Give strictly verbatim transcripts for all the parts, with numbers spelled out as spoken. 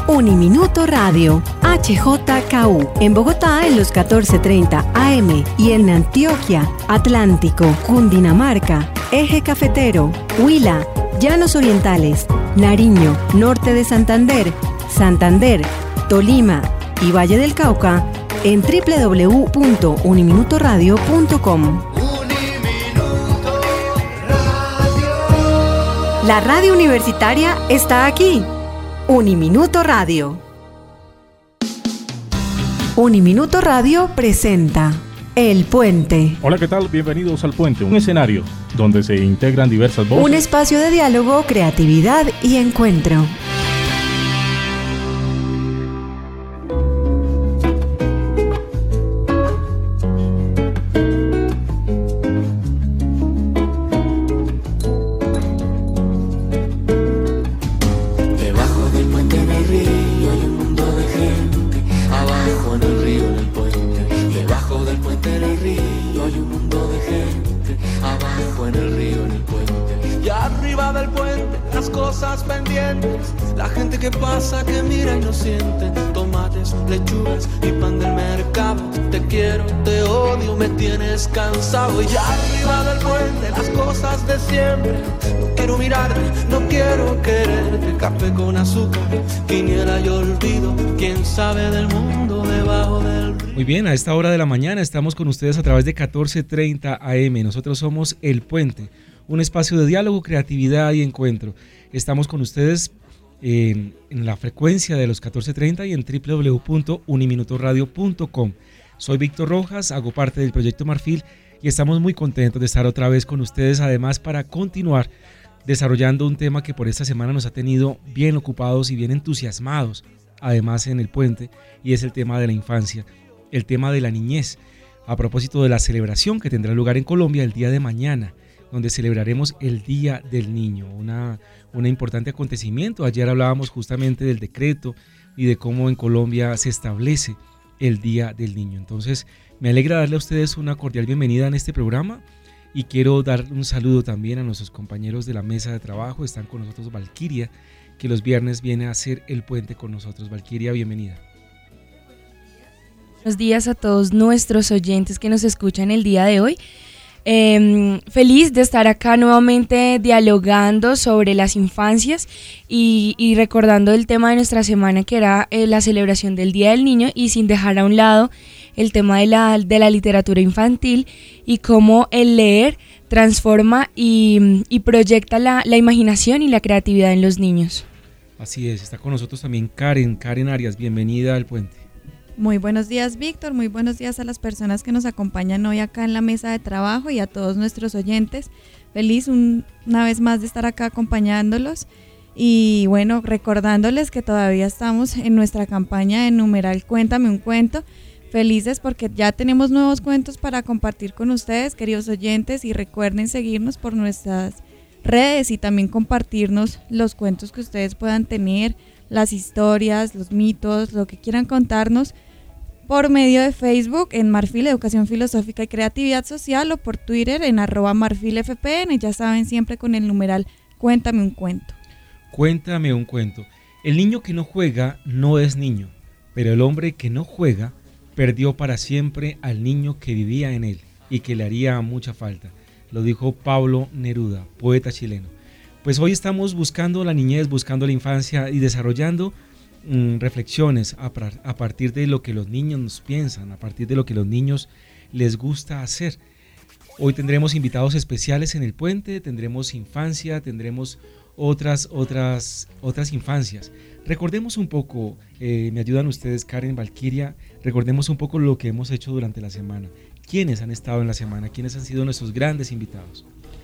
Uniminuto Radio, H J K U, en Bogotá en los catorce treinta A M y en Antioquia, Atlántico, Cundinamarca, Eje Cafetero, Huila, Llanos Orientales, Nariño, Norte de Santander, Santander, Tolima y Valle del Cauca en doble u doble u doble u punto uniminuto radio punto com. Uniminuto Radio. La radio universitaria está aquí. Uniminuto Radio. Uniminuto Radio presenta El Puente. Hola, ¿qué tal? Bienvenidos al Puente, un escenario donde se integran diversas voces. Un espacio de diálogo, creatividad y encuentro. La gente que pasa, que mira y no siente. Tomates, lechugas y pan del mercado. Te quiero, te odio, me tienes cansado. Y ya arriba del puente, las cosas de siempre. No quiero mirarte, no quiero quererte. Café con azúcar, quiniela y olvido. Quién sabe del mundo debajo del río. Muy bien, a esta hora de la mañana estamos con ustedes a través de catorce treinta A M. Nosotros somos El Puente, un espacio de diálogo, creatividad y encuentro. Estamos con ustedes en, en la frecuencia de los catorce treinta y en doble u doble u doble u punto uniminuto radio punto com. Soy Víctor Rojas, hago parte del Proyecto Marfil y estamos muy contentos de estar otra vez con ustedes, además para continuar desarrollando un tema que por esta semana nos ha tenido bien ocupados y bien entusiasmados, además en El Puente, y es el tema de la infancia, el tema de la niñez, a propósito de la celebración que tendrá lugar en Colombia el día de mañana, donde celebraremos el Día del Niño, una, un importante acontecimiento. Ayer hablábamos justamente del decreto y de cómo en Colombia se establece el Día del Niño. Entonces, me alegra darle a ustedes una cordial bienvenida en este programa y quiero dar un saludo también a nuestros compañeros de la mesa de trabajo. Están con nosotros Valquiria, que los viernes viene a hacer El Puente con nosotros. Valquiria, bienvenida. Buenos días a todos nuestros oyentes que nos escuchan el día de hoy. Eh, feliz de estar acá nuevamente dialogando sobre las infancias y, y recordando el tema de nuestra semana, que era eh, la celebración del Día del Niño, y sin dejar a un lado el tema de la, de la literatura infantil y cómo el leer transforma y, y proyecta la, la imaginación y la creatividad en los niños. Así es, está con nosotros también Karen, Karen Arias, bienvenida al Puente. Muy buenos días, Víctor, muy buenos días a las personas que nos acompañan hoy acá en la mesa de trabajo y a todos nuestros oyentes. Feliz un, una vez más de estar acá acompañándolos y bueno, recordándoles que todavía estamos en nuestra campaña de numeral Cuéntame un cuento. Felices porque ya tenemos nuevos cuentos para compartir con ustedes, queridos oyentes, y recuerden seguirnos por nuestras redes y también compartirnos los cuentos que ustedes puedan tener, las historias, los mitos, lo que quieran contarnos, por medio de Facebook en Marfil Educación Filosófica y Creatividad Social, o por Twitter en arroba Marfil F P N, ya saben, siempre con el numeral Cuéntame un cuento. Cuéntame un cuento. El niño que no juega no es niño, pero el hombre que no juega perdió para siempre al niño que vivía en él y que le haría mucha falta. Lo dijo Pablo Neruda, poeta chileno. Pues hoy estamos buscando la niñez, buscando la infancia y desarrollando mmm, reflexiones a, a partir de lo que los niños nos piensan, a partir de lo que los niños les gusta hacer. Hoy tendremos invitados especiales en El Puente, tendremos infancia, tendremos otras, otras, otras infancias. Recordemos un poco, eh, me ayudan ustedes, Karen, Valquiria, recordemos un poco lo que hemos hecho durante la semana. ¿Quiénes han estado en la semana? ¿Quiénes han sido nuestros grandes invitados?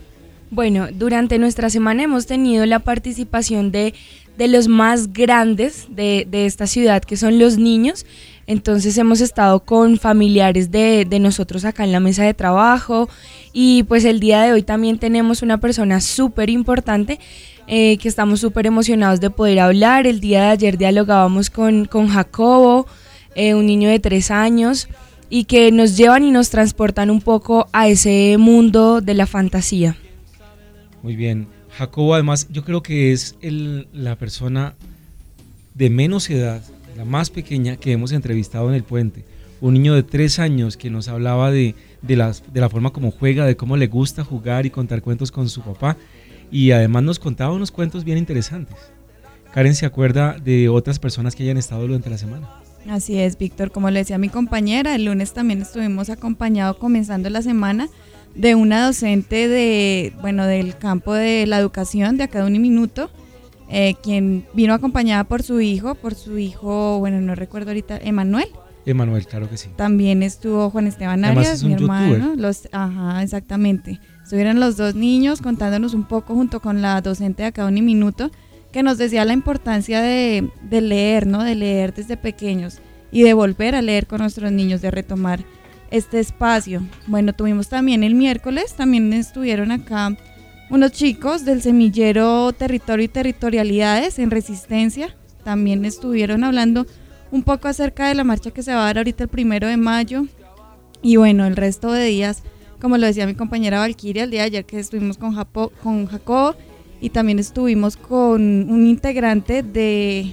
Bueno, durante nuestra semana hemos tenido la participación de, de los más grandes de, de esta ciudad, que son los niños. Entonces hemos estado con familiares de, de nosotros acá en la mesa de trabajo, y pues el día de hoy también tenemos una persona súper importante eh, que estamos súper emocionados de poder hablar. El día de ayer dialogábamos con, con Jacobo, eh, un niño de tres años, y que nos llevan y nos transportan un poco a ese mundo de la fantasía. Muy bien, Jacobo, además yo creo que es el, la persona de menos edad, la más pequeña que hemos entrevistado en el puente. Un niño de tres años que nos hablaba de, de, las, de la forma como juega, de cómo le gusta jugar y contar cuentos con su papá. Y además nos contaba unos cuentos bien interesantes. Karen, ¿se acuerda de otras personas que hayan estado durante la semana? Así es, Víctor. Como le decía mi compañera, el lunes también estuvimos acompañados, comenzando la semana, de una docente de, bueno, del campo de la educación de acá de Uniminuto, eh, quien vino acompañada por su hijo, por su hijo, bueno, no recuerdo ahorita, Emanuel. Emanuel, claro que sí. También estuvo Juan Esteban Además Arias, es un mi hermano. youtuber. Los, ajá, exactamente. Estuvieron los dos niños contándonos un poco junto con la docente de acá de Uniminuto, que nos decía la importancia de, de leer, ¿no? De leer desde pequeños y de volver a leer con nuestros niños, de retomar este espacio. Bueno, tuvimos también el miércoles, también estuvieron acá unos chicos del semillero Territorio y Territorialidades en Resistencia. También estuvieron hablando un poco acerca de la marcha que se va a dar ahorita el primero de mayo. Y bueno, el resto de días, como lo decía mi compañera Valquiria, el día de ayer que estuvimos con, Japo, con Jacobo, y también estuvimos con un integrante de,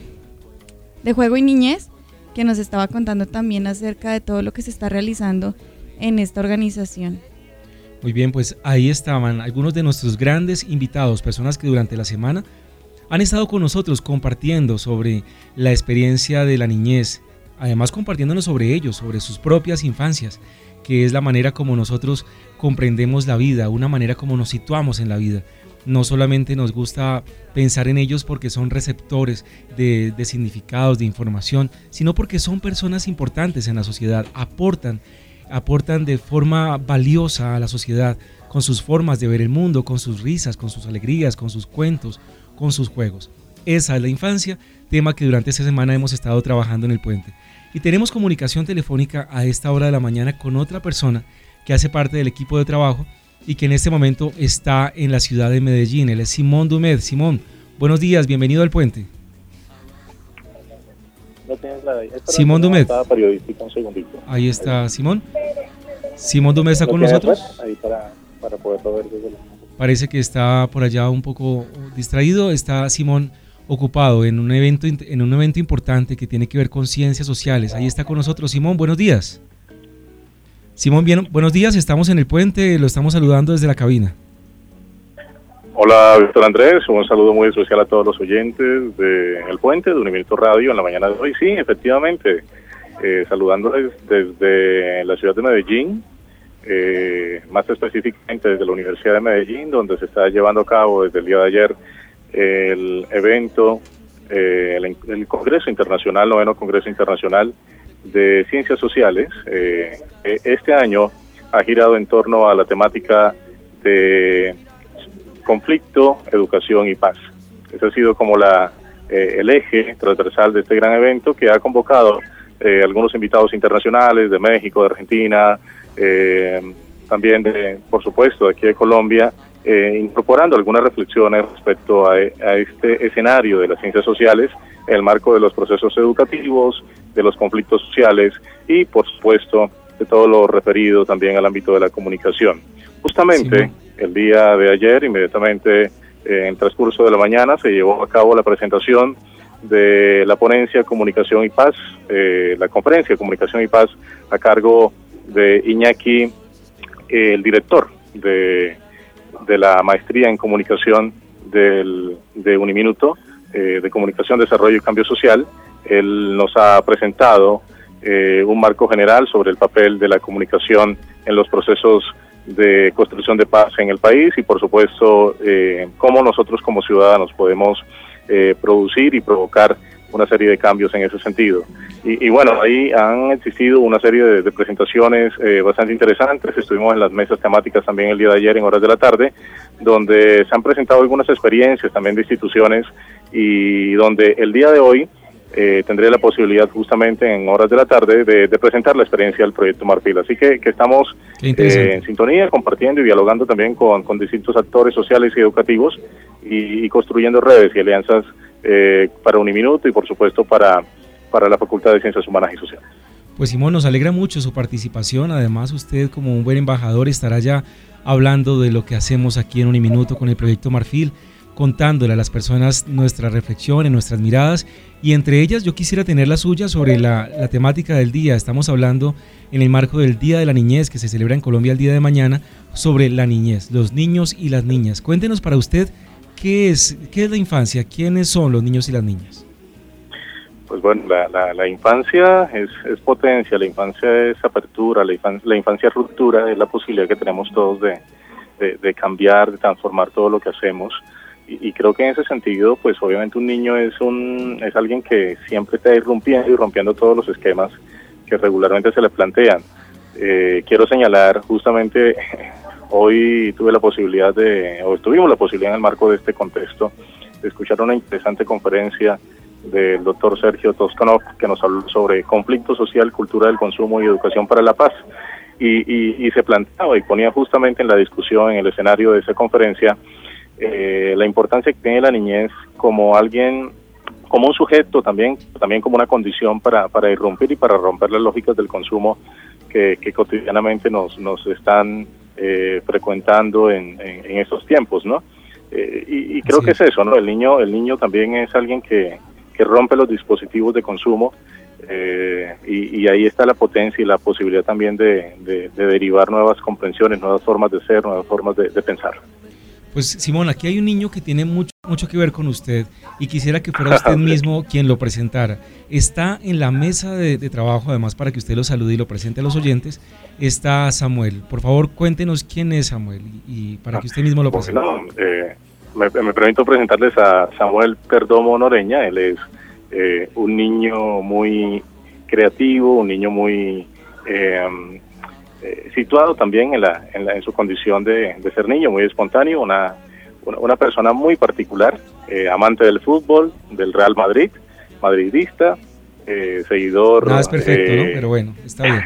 de Juego y Niñez, que nos estaba contando también acerca de todo lo que se está realizando en esta organización. Muy bien, pues ahí estaban algunos de nuestros grandes invitados, personas que durante la semana han estado con nosotros compartiendo sobre la experiencia de la niñez, además compartiéndonos sobre ellos, sobre sus propias infancias, que es la manera como nosotros comprendemos la vida, una manera como nos situamos en la vida. No solamente nos gusta pensar en ellos porque son receptores de, de significados, de información, sino porque son personas importantes en la sociedad, aportan, aportan de forma valiosa a la sociedad, con sus formas de ver el mundo, con sus risas, con sus alegrías, con sus cuentos, con sus juegos. Esa es la infancia, tema que durante esta semana hemos estado trabajando en el puente. Y tenemos comunicación telefónica a esta hora de la mañana con otra persona que hace parte del equipo de trabajo y que en este momento está en la ciudad de Medellín. Él es Simón Dumed. Simón, buenos días, bienvenido al puente. Simón Dumed. Ahí está Simón. Simón Dumed está con nosotros. Ahí para, para poderlo ver desde la... Parece que está por allá un poco distraído. Está Simón ocupado en un evento, en un evento importante que tiene que ver con ciencias sociales. Ahí está con nosotros. Simón, buenos días. Simón, bien, buenos días. Estamos en el puente, lo estamos saludando desde la cabina. Hola, Víctor Andrés. Un saludo muy especial a todos los oyentes de El Puente, de Uniminuto Radio, en la mañana de hoy. Sí, efectivamente, eh, saludándoles desde la ciudad de Medellín, eh, más específicamente desde la Universidad de Medellín, donde se está llevando a cabo desde el día de ayer el evento, eh, el, el Congreso Internacional, noveno Congreso Internacional de Ciencias Sociales. Eh, este año ha girado en torno a la temática de conflicto, educación y paz. Ese ha sido como la eh, el eje transversal de este gran evento, que ha convocado eh, algunos invitados internacionales de México, de Argentina, eh, también de, por supuesto, de aquí de Colombia, eh, incorporando algunas reflexiones respecto a, a este escenario de las ciencias sociales, en el marco de los procesos educativos, de los conflictos sociales y, por supuesto, de todo lo referido también al ámbito de la comunicación. Justamente, sí, el día de ayer, inmediatamente eh, en el transcurso de la mañana, se llevó a cabo la presentación de la ponencia Comunicación y Paz, eh, la conferencia Comunicación y Paz, a cargo de Iñaki, eh, el director de, de la maestría en comunicación del, de Uniminuto, eh, de Comunicación, Desarrollo y Cambio Social. Él nos ha presentado eh, un marco general sobre el papel de la comunicación en los procesos de construcción de paz en el país y, por supuesto, eh, cómo nosotros como ciudadanos podemos eh, producir y provocar una serie de cambios en ese sentido. Y, y bueno, ahí han existido una serie de, de presentaciones eh, bastante interesantes. Estuvimos en las mesas temáticas también el día de ayer en horas de la tarde, donde se han presentado algunas experiencias también de instituciones y donde el día de hoy Eh, tendré la posibilidad justamente en horas de la tarde de, de presentar la experiencia del Proyecto Marfil. Así que, que estamos eh, en sintonía, compartiendo y dialogando también con, con distintos actores sociales y educativos y, y construyendo redes y alianzas eh, para Uniminuto y, por supuesto, para, para la Facultad de Ciencias Humanas y Sociales. Pues Simón, nos alegra mucho su participación. Además, usted como un buen embajador estará ya hablando de lo que hacemos aquí en Uniminuto con el Proyecto Marfil, contándole a las personas nuestras reflexiones, nuestras miradas, y entre ellas yo quisiera tener la suya sobre la, la temática del día. Estamos hablando en el marco del Día de la Niñez, que se celebra en Colombia el día de mañana, sobre la niñez, los niños y las niñas. Cuéntenos para usted qué es, qué es la infancia, quiénes son los niños y las niñas. Pues bueno, la, la, la infancia es, es potencia, la infancia es apertura, la infancia, la infancia es ruptura, es la posibilidad que tenemos todos de, de, de cambiar, de transformar todo lo que hacemos. Y, y creo que en ese sentido, pues obviamente un niño es un es alguien que siempre está irrumpiendo y rompiendo todos los esquemas que regularmente se le plantean. Eh, quiero señalar, justamente hoy tuve la posibilidad de, o tuvimos la posibilidad en el marco de este contexto, de escuchar una interesante conferencia del doctor Sergio Toscanov, que nos habló sobre conflicto social, cultura del consumo y educación para la paz. Y, y, y se planteaba y ponía justamente en la discusión, en el escenario de esa conferencia, eh, la importancia que tiene la niñez como alguien, como un sujeto también, también como una condición para, para irrumpir y para romper las lógicas del consumo que, que cotidianamente nos, nos están eh, frecuentando en, en, en estos tiempos, ¿no? Eh, y, y creo sí. que es eso, ¿no? El niño, el niño también es alguien que que rompe los dispositivos de consumo eh, y, y ahí está la potencia y la posibilidad también de, de, de derivar nuevas comprensiones, nuevas formas de ser, nuevas formas de, de pensar. Pues Simón, aquí hay un niño que tiene mucho, mucho que ver con usted y quisiera que fuera usted mismo quien lo presentara. Está en la mesa de, de trabajo, además para que usted lo salude y lo presente a los oyentes, está Samuel. Por favor, cuéntenos quién es Samuel y, y para que usted mismo lo presente. Bueno, eh, Me, me permito presentarles a Samuel Perdomo Noreña. Él es eh, un niño muy creativo, un niño muy eh, eh, situado también en, la, en, la, en su condición de, de ser niño, muy espontáneo, una, una, una persona muy particular, eh, amante del fútbol, del Real Madrid, madridista, eh, seguidor... Nada es perfecto, eh, ¿no? Pero bueno, está bien.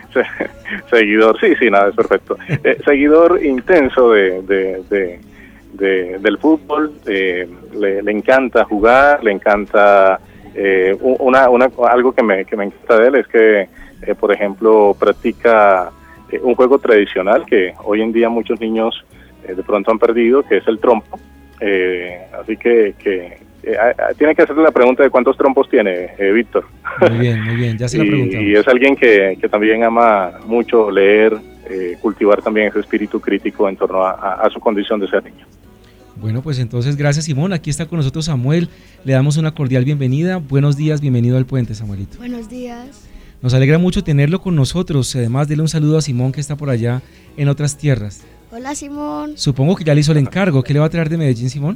seguidor, sí, sí, nada es perfecto. Eh, seguidor intenso de... de, de De, del fútbol, eh, le, le encanta jugar, le encanta eh, una, una algo que me que me encanta de él es que eh, por ejemplo practica eh, un juego tradicional que hoy en día muchos niños eh, de pronto han perdido, que es el trompo. Eh, así que, que eh, tiene que hacerle la pregunta de cuántos trompos tiene eh, Víctor. Muy bien, muy bien, ya se lo preguntamos. Y, y es alguien que, que también ama mucho leer, eh, cultivar también ese espíritu crítico en torno a, a, a su condición de ser niño. Bueno, pues entonces gracias Simón, aquí está con nosotros Samuel, le damos una cordial bienvenida. Buenos días, bienvenido al Puente, Samuelito. Buenos días. Nos alegra mucho tenerlo con nosotros, además dele un saludo a Simón que está por allá en otras tierras. Hola Simón. Supongo que ya le hizo el encargo, ¿qué le va a traer de Medellín, Simón?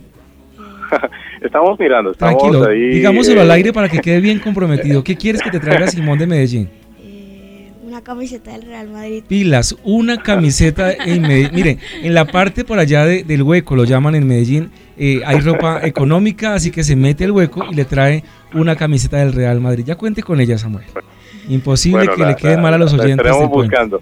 Estamos mirando, estamos Tranquilo, ahí, digámoselo eh... al aire para que quede bien comprometido. ¿Qué quieres que te traiga Simón de Medellín? Una camiseta del Real Madrid. Pilas, una camiseta en Medellín. Miren, en la parte por allá de, del hueco, lo llaman en Medellín, eh, hay ropa económica, así que se mete el hueco y le trae una camiseta del Real Madrid. Ya cuente con ella, Samuel. Imposible bueno, que la, le quede la, mal a los oyentes. La estaremos buscando.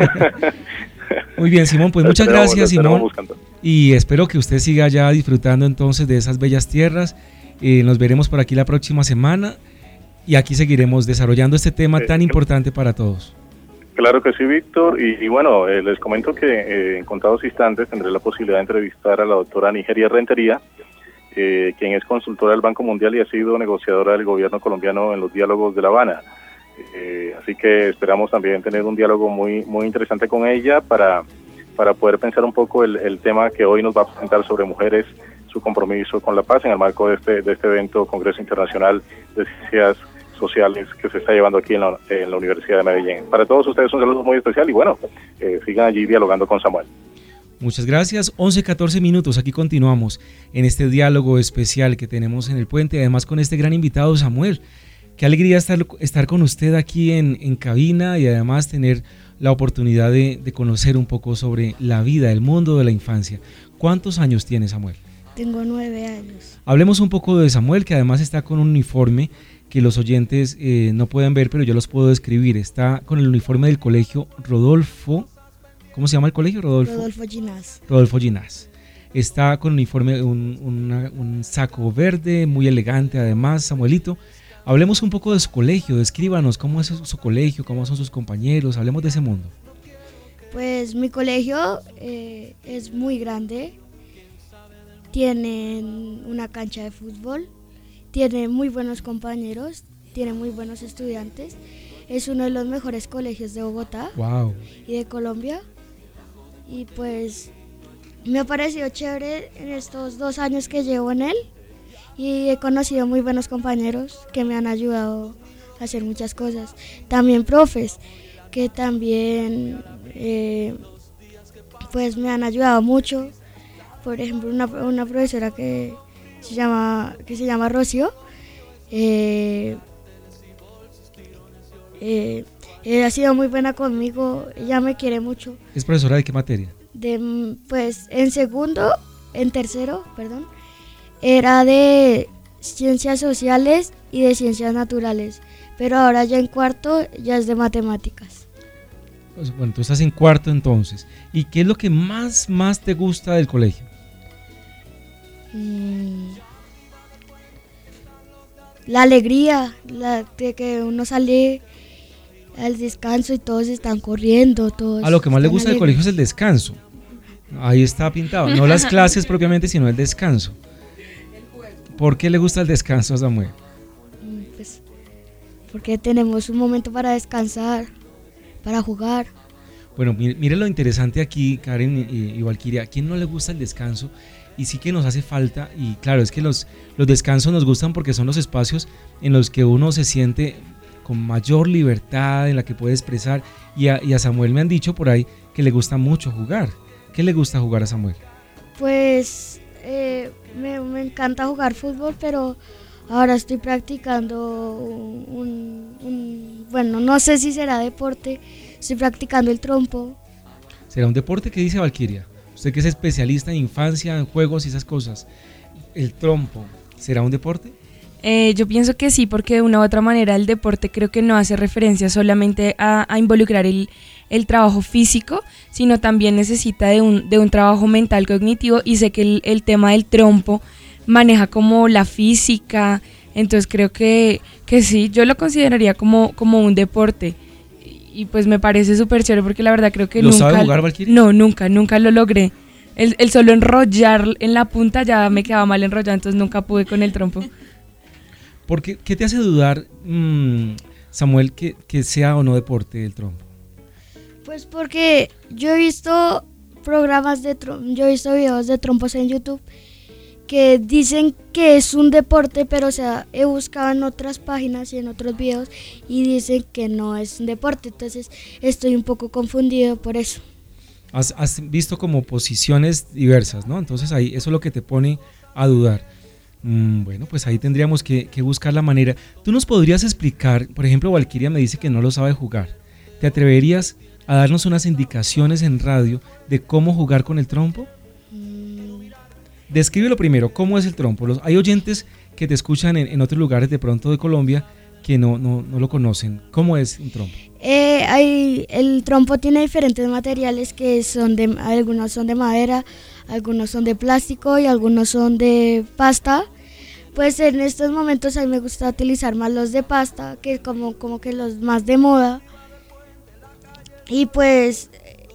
Muy bien, Simón, pues muchas gracias, Simón. Y espero que usted siga ya disfrutando entonces de esas bellas tierras. Eh, nos veremos por aquí la próxima semana y aquí seguiremos desarrollando este tema tan importante para todos. Claro que sí, Víctor, y, y bueno, eh, les comento que eh, en contados instantes tendré la posibilidad de entrevistar a la doctora Nigeria Rentería, eh, quien es consultora del Banco Mundial y ha sido negociadora del gobierno colombiano en los diálogos de La Habana. Eh, así que esperamos también tener un diálogo muy muy interesante con ella para, para poder pensar un poco el, el tema que hoy nos va a presentar sobre mujeres, su compromiso con la paz en el marco de este, de este evento, Congreso Internacional de Ciencias Sociales que se está llevando aquí en la, en la Universidad de Medellín. Para todos ustedes un saludo muy especial y bueno, eh, sigan allí dialogando con Samuel. Muchas gracias, once catorce minutos, aquí continuamos en este diálogo especial que tenemos en el Puente, además con este gran invitado Samuel. Qué alegría estar, estar con usted aquí en, en cabina y además tener la oportunidad de, de conocer un poco sobre la vida, el mundo de la infancia. ¿Cuántos años tiene Samuel? Tengo nueve años. Hablemos un poco de Samuel, que además está con un uniforme que los oyentes eh, no pueden ver, pero yo los puedo describir. Está con el uniforme del colegio Rodolfo, ¿cómo se llama el colegio? Rodolfo. Rodolfo Ginás. Rodolfo Ginás. Está con un uniforme, un, una, un saco verde, muy elegante además, Samuelito. Hablemos un poco de su colegio, descríbanos cómo es su colegio, cómo son sus compañeros, hablemos de ese mundo. Pues mi colegio eh, es muy grande tienen una cancha de fútbol, tiene muy buenos compañeros, tiene muy buenos estudiantes. Es uno de los mejores colegios de Bogotá Wow. y de Colombia. Y pues me ha parecido chévere en estos dos años que llevo en él. Y he conocido muy buenos compañeros que me han ayudado a hacer muchas cosas. También profes que también eh, pues me han ayudado mucho. Por ejemplo, una, una profesora que se llama, que se llama Rocío. Eh, eh, ella ha sido muy buena conmigo, ella me quiere mucho. ¿Es profesora de qué materia? De, pues en segundo, en tercero, perdón, era de ciencias sociales y de ciencias naturales, pero ahora ya en cuarto ya es de matemáticas. Pues, bueno, tú estás en cuarto entonces. ¿Y qué es lo que más, más te gusta del colegio? Mm, la alegría, la de que uno sale al descanso y todos están corriendo, todos. A lo que más le están gusta del alegres. colegio es el descanso. Ahí está pintado. No las clases propiamente, sino el descanso. ¿Por qué le gusta el descanso a Samuel? Mm, Pues porque tenemos un momento para descansar, para jugar. Bueno, mire, mire lo interesante aquí, Karen y, y Valkyria. ¿A quién no le gusta el descanso? Y sí que nos hace falta. Y claro, es que los, los descansos nos gustan porque son los espacios en los que uno se siente con mayor libertad, en la que puede expresar. Y a, y a Samuel me han dicho por ahí que le gusta mucho jugar. ¿Qué le gusta jugar a Samuel? Pues eh, me, me encanta jugar fútbol, pero ahora estoy practicando un, un, bueno, no sé si será deporte, estoy practicando el trompo. ¿Será un deporte? ¿Qué dice Valkyria? Usted que es especialista en infancia, en juegos y esas cosas. ¿El trompo será un deporte? Eh, yo pienso que sí, porque de una u otra manera el deporte creo que no hace referencia solamente a, a involucrar el, el trabajo físico, sino también necesita de un, de un trabajo mental cognitivo, y sé que el, el tema del trompo maneja como la física, entonces creo que, que sí, yo lo consideraría como, como un deporte, y, y pues me parece súper chévere porque la verdad creo que ¿Lo nunca... sabe jugar, Valkyria? No, nunca, nunca lo logré. El, el solo enrollar en la punta ya me quedaba mal enrollado, entonces nunca pude con el trompo. ¿Por qué, qué te hace dudar, mmm, Samuel, que, que sea o no deporte el trompo? Pues porque yo he visto programas de trom- yo he visto videos de trompos en YouTube que dicen que es un deporte, pero o sea, he buscado en otras páginas y en otros videos y dicen que no es un deporte, entonces estoy un poco confundido por eso. Has, has visto como posiciones diversas, ¿no? Entonces ahí eso es lo que te pone a dudar. Mm, bueno, pues ahí tendríamos que, que buscar la manera. ¿Tú nos podrías explicar, por ejemplo, Valkyria me dice que no lo sabe jugar? ¿Te atreverías a darnos unas indicaciones en radio de cómo jugar con el trompo? Mm, Descríbelo primero, ¿cómo es el trompo? Los, hay oyentes que te escuchan en, en otros lugares de pronto de Colombia que no, no, no lo conocen. ¿Cómo es un trompo? Eh, hay, el trompo tiene diferentes materiales que son de, algunos son de madera, algunos son de plástico y algunos son de pasta. Pues en estos momentos a mí me gusta utilizar más los de pasta, que como, como que los más de moda. Y pues...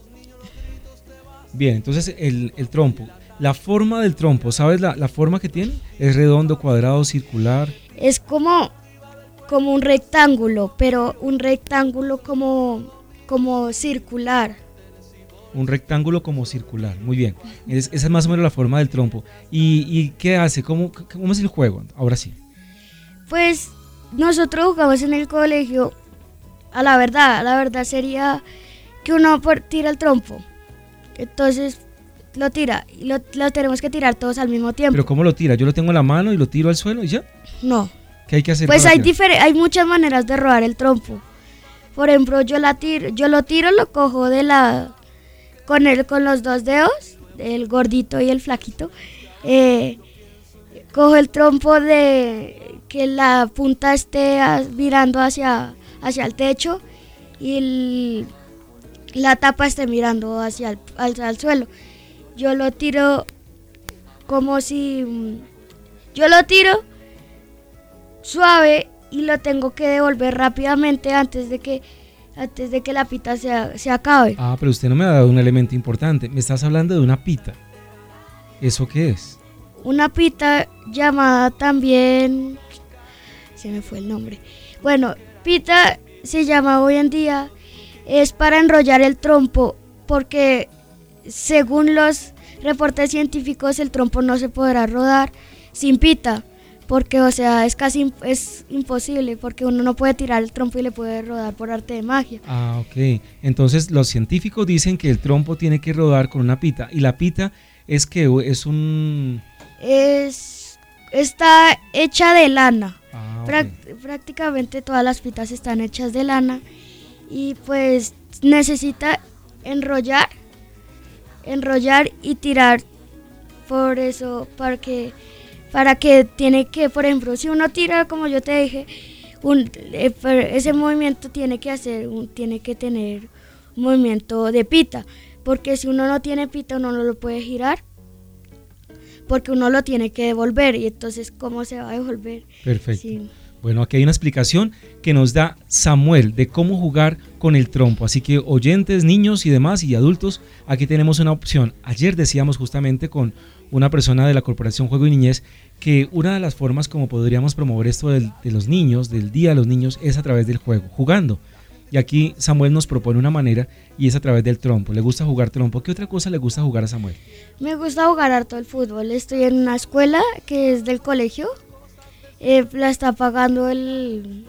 Bien, entonces el, el trompo. La forma del trompo, ¿sabes la, la forma que tiene? ¿Es redondo, cuadrado, circular? Es como, como un rectángulo, pero un rectángulo como, como circular. Un rectángulo como circular, muy bien. Es, esa es más o menos la forma del trompo. ¿Y, y qué hace? ¿Cómo, ¿Cómo es el juego? Ahora sí. Pues nosotros jugamos en el colegio, a la verdad, la verdad sería que uno por- tira el trompo, entonces lo tira y lo, lo tenemos que tirar todos al mismo tiempo. ¿Pero cómo lo tira? Yo lo tengo en la mano y lo tiro al suelo y ya. No, ¿Qué hay que hacer? pues para hay, tirar? difer- hay muchas maneras de robar el trompo. Por ejemplo, yo, la tiro, yo lo tiro, lo cojo de la... Con, el, con los dos dedos, el gordito y el flaquito, eh, cojo el trompo de que la punta esté a- mirando hacia, hacia el techo y el- la tapa esté mirando hacia el al, al suelo. Yo lo tiro como si... mm, Yo lo tiro suave y lo tengo que devolver rápidamente antes de que antes de que la pita se, se acabe. Ah, pero usted no me ha dado un elemento importante. Me estás hablando de una pita. ¿Eso qué es? una pita llamada también, se me fue el nombre. Bueno, pita se llama hoy en día, es para enrollar el trompo, porque según los reportes científicos el trompo no se podrá rodar sin pita, porque o sea es casi es imposible, porque uno no puede tirar el trompo y le puede rodar por arte de magia. Ah, ok. Entonces los científicos dicen que el trompo tiene que rodar con una pita, y la pita es que es un... Es, está hecha de lana. Ah, okay. Prac- prácticamente todas las pitas están hechas de lana y pues necesita enrollar, enrollar y tirar. Por eso, para que, para que tiene que, por ejemplo, si uno tira, como yo te dije, un, eh, ese movimiento tiene que hacer, un, tiene que tener un movimiento de pita, porque si uno no tiene pita uno no lo puede girar, porque uno lo tiene que devolver, y entonces ¿cómo se va a devolver? Perfecto. Sí. Bueno, aquí hay una explicación que nos da Samuel de cómo jugar con el trompo. Así que oyentes, niños y demás y adultos, aquí tenemos una opción. Ayer decíamos justamente con una persona de la Corporación Juego y Niñez que una de las formas como podríamos promover esto del, de los niños, del Día de los Niños, es a través del juego, jugando. Y aquí Samuel nos propone una manera y es a través del trompo. ¿Le gusta jugar trompo? ¿Qué otra cosa le gusta jugar a Samuel? Me gusta jugar harto el fútbol. Estoy en una escuela que es del colegio. Eh, la está pagando el...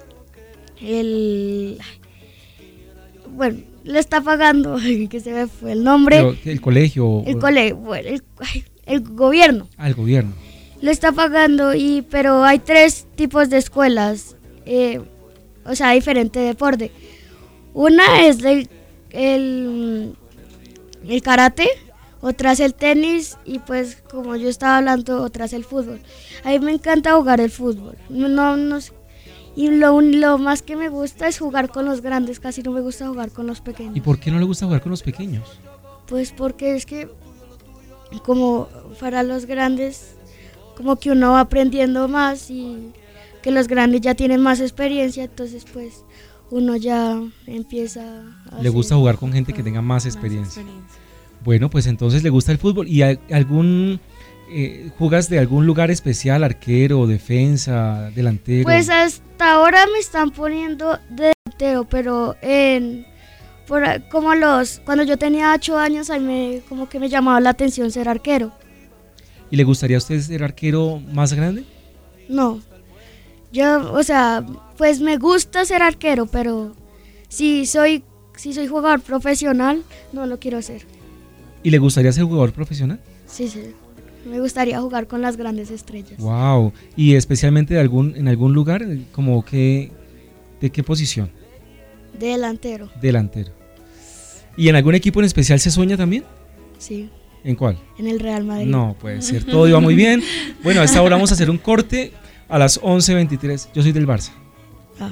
el bueno, le está pagando, que se me fue el nombre. Pero, ¿el colegio? El colegio, bueno, el, el gobierno. Ah, el gobierno. Lo está pagando, y pero hay tres tipos de escuelas. Eh, O sea, diferente deporte. Una es el, el, el karate, otra es el tenis y pues como yo estaba hablando, otra es el fútbol. A mí me encanta jugar el fútbol. No, no, y lo, lo más que me gusta es jugar con los grandes, casi no me gusta jugar con los pequeños. ¿Y por qué no le gusta jugar con los pequeños? Pues porque es que como para los grandes, como que uno va aprendiendo más y... que los grandes ya tienen más experiencia, entonces pues uno ya empieza a... Le gusta jugar con gente que tenga más experiencia. más experiencia. Bueno, pues entonces le gusta el fútbol. ¿Y algún eh, jugas de algún lugar especial, arquero, defensa, delantero? Pues hasta ahora me están poniendo de delantero, pero en por, como los cuando yo tenía ocho años, ahí me como que me llamaba la atención ser arquero. ¿Y le gustaría a usted ser arquero más grande? No. Yo, o sea, pues me gusta ser arquero, pero si soy, si soy jugador profesional, no lo quiero hacer. ¿Y le gustaría ser jugador profesional? Sí, sí. Me gustaría jugar con las grandes estrellas. Wow. ¿Y especialmente de algún, en algún lugar? Como que, ¿de qué posición? De delantero. Delantero. ¿Y en algún equipo en especial se sueña también? Sí. ¿En cuál? En el Real Madrid. No, puede ser. Todo iba muy bien. Bueno, a esta hora vamos a hacer un corte. A las once veintitrés, yo soy del Barça. Ah.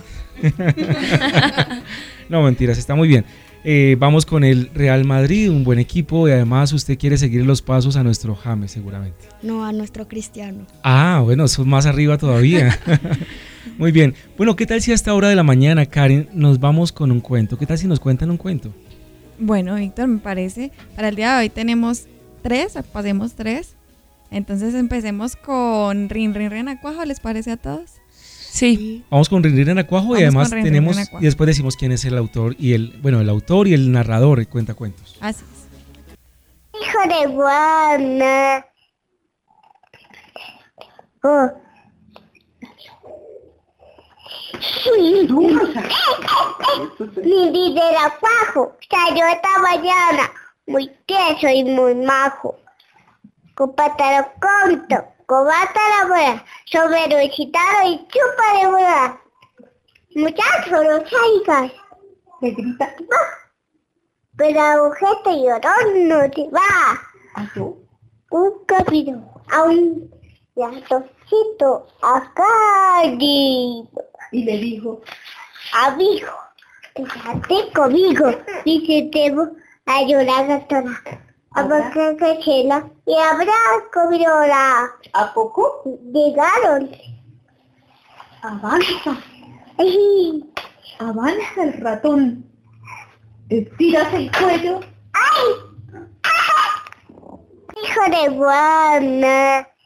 No, mentiras, está muy bien. Eh, vamos con el Real Madrid, un buen equipo, y además usted quiere seguir los pasos a nuestro James seguramente. No, a nuestro Cristiano. Ah, bueno, eso es más arriba todavía. Muy bien. Bueno, ¿qué tal si a esta hora de la mañana, Karen, nos vamos con un cuento? ¿Qué tal si nos cuentan un cuento? Bueno, Víctor, me parece, para el día de hoy tenemos tres, pasemos tres. Entonces empecemos con Rin Rin Renacuajo, ¿les parece a todos? Sí. Vamos con Rin Rin Renacuajo y además Rin, tenemos, Rin, y después decimos quién es el autor y el, bueno, el autor y el narrador de cuentacuentos. Así es. Hijo de Juana. Oh. Rin Rin Renacuajo salió esta mañana, muy tieso y muy majo. Con pantalón corto, con bata a la buena, sombrero excitado y chupa de buena. Muchachos, no salgas. Le grita, va. Pero agujeta y llorón no te va. ¿A tú? Un camino, a un ratoncito acá. Y le dijo, amigo, quédate conmigo. Dice, tengo a llorar a toda. A buscar cachela y habrá comido la... ¿A poco? Llegaron. Avanza. Ay. Avanza el ratón. Estiras el cuello. ¡Ay! ¡Ah! Hijo de Juana.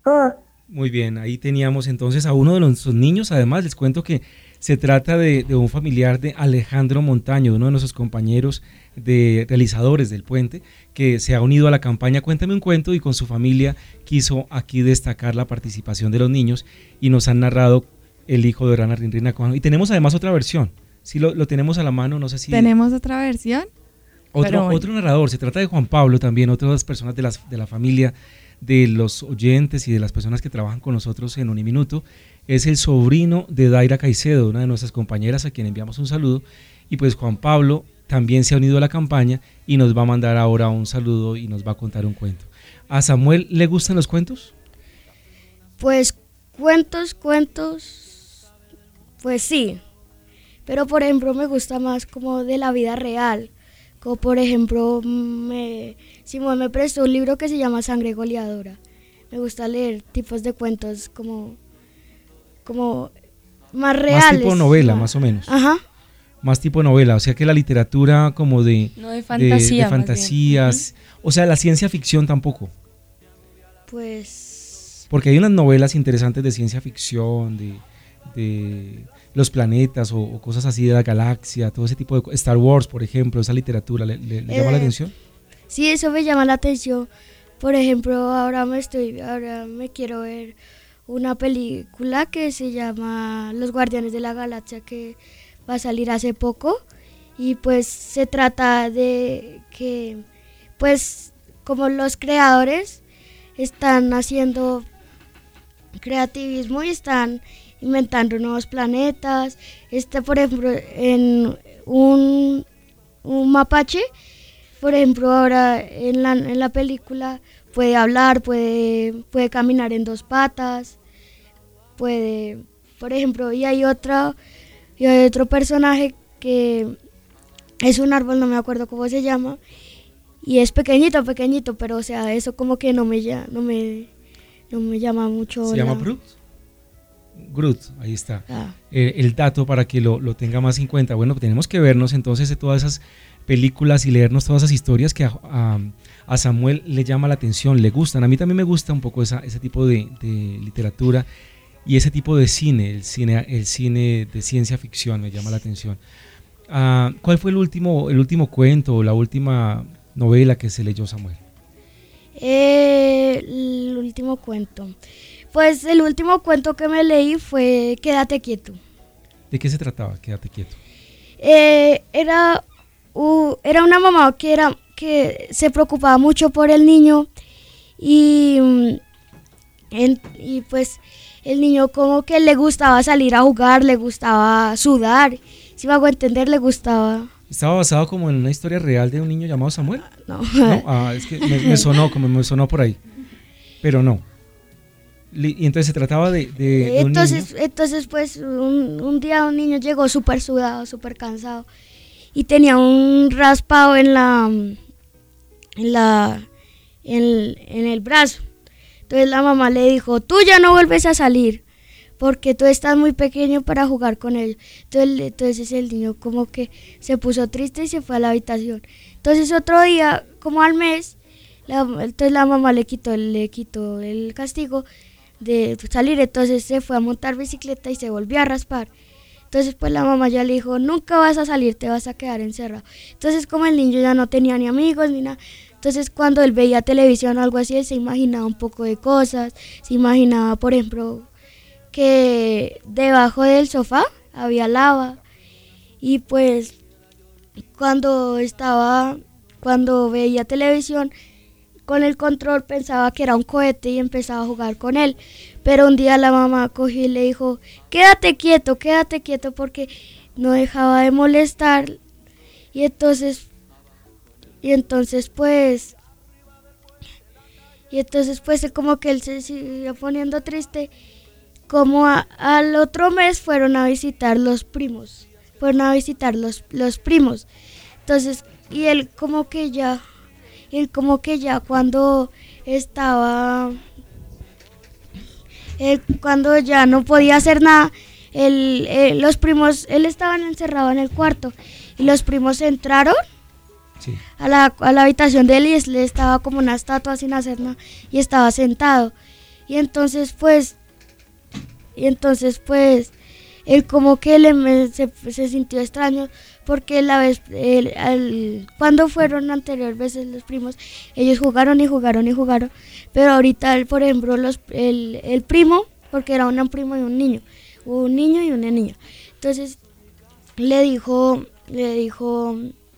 Oh, Muy bien, ahí teníamos entonces a uno de nuestros niños. Además, les cuento que se trata de, de un familiar de Alejandro Montaño, uno de nuestros compañeros de realizadores del Puente, que se ha unido a la campaña Cuéntame un cuento y con su familia quiso aquí destacar la participación de los niños y nos han narrado el hijo de Rana Rinrina. Y tenemos además otra versión, si lo, lo tenemos a la mano, no sé si... ¿Tenemos otra versión? Otro, bueno. otro narrador, se trata de Juan Pablo también, otras personas de, las, de la familia, de los oyentes y de las personas que trabajan con nosotros en Uniminuto. Es el sobrino de Daira Caicedo, una de nuestras compañeras a quien enviamos un saludo, y pues Juan Pablo también se ha unido a la campaña y nos va a mandar ahora un saludo y nos va a contar un cuento. ¿A Samuel le gustan los cuentos? Pues cuentos, cuentos, pues sí, pero por ejemplo me gusta más como de la vida real. Como por ejemplo, me, Simón me prestó un libro que se llama Sangre Goleadora. Me gusta leer tipos de cuentos como, como más reales. Más tipo novela, más, más o menos. Ajá. Más tipo novela, o sea que la literatura como de... No, de fantasía. De, de fantasías, uh-huh. O sea, la ciencia ficción tampoco. Pues... Porque hay unas novelas interesantes de ciencia ficción, de... de los planetas o, o cosas así de la galaxia, todo ese tipo de Star Wars, por ejemplo, esa literatura, ¿le, le, le eh, llama la atención? Sí, eso me llama la atención. Por ejemplo, ahora me estoy, ahora me quiero ver una película que se llama Los Guardianes de la Galaxia, que va a salir hace poco, y pues se trata de que, pues, como los creadores están haciendo creativismo y están inventando nuevos planetas. Este, por ejemplo, en un, un mapache, por ejemplo, ahora en la, en la película puede hablar, puede, puede caminar en dos patas, puede, por ejemplo, y hay otro, y hay otro personaje que es un árbol, no me acuerdo cómo se llama, y es pequeñito, pequeñito, pero o sea, eso como que no me, no me, no me llama mucho. ¿Se la... llama Groot? Groot, ahí está. Ah. Eh, el dato para que lo, lo tenga más en cuenta. Bueno, tenemos que vernos entonces de todas esas películas y leernos todas esas historias que a, a, a Samuel le llama la atención, le gustan. A mí también me gusta un poco esa, ese tipo de, de literatura y ese tipo de cine, el cine, el cine de ciencia ficción me llama la atención. Uh, ¿Cuál fue el último, el último cuento o la última novela que se leyó, Samuel? Eh, el último cuento. Pues el último cuento que me leí fue Quédate quieto. ¿De qué se trataba? Quédate quieto. Eh, era, uh, era una mamá que, era, que se preocupaba mucho por el niño y, en, y pues el niño como que le gustaba salir a jugar, le gustaba sudar, si me hago entender, le gustaba... ¿Estaba basado como en una historia real de un niño llamado Samuel? No. ¿No? Ah, es que me, me sonó, como me sonó por ahí, pero no. Y entonces se trataba de, de, de entonces, un niño. Entonces pues un, un día un niño llegó súper sudado, súper cansado y tenía un raspado en la en la en, en el brazo. Entonces la mamá le dijo, tú ya no vuelves a salir porque tú estás muy pequeño para jugar con él. Entonces, entonces el niño como que se puso triste y se fue a la habitación. Entonces otro día, como al mes, la, entonces la mamá le quitó, le quitó el castigo de salir, entonces se fue a montar bicicleta y se volvió a raspar. Entonces pues la mamá ya le dijo, nunca vas a salir, te vas a quedar encerrado. Entonces como el niño ya no tenía ni amigos ni nada, entonces cuando él veía televisión o algo así, él se imaginaba un poco de cosas, se imaginaba por ejemplo que debajo del sofá había lava y pues cuando estaba, cuando veía televisión con el control pensaba que era un cohete y empezaba a jugar con él, pero un día la mamá cogió y le dijo, quédate quieto, quédate quieto porque no dejaba de molestar y entonces y entonces pues y entonces pues como que él se siguió poniendo triste, como a, al otro mes fueron a visitar los primos, fueron a visitar los, los primos, entonces y él como que ya Él como que ya cuando estaba, él cuando ya no podía hacer nada, él, él, los primos, él estaba encerrado en el cuarto y los primos entraron sí. a, la, a la habitación de él y él estaba como una estatua sin hacer nada y estaba sentado. Y entonces pues, y entonces pues, él como que le, me, se, se sintió extraño porque la vez, el, el, cuando fueron anteriores veces los primos, ellos jugaron y jugaron y jugaron, pero ahorita, por ejemplo, los, el, el primo, porque era un primo y un niño, un niño y una niña, entonces le dijo, le dijo,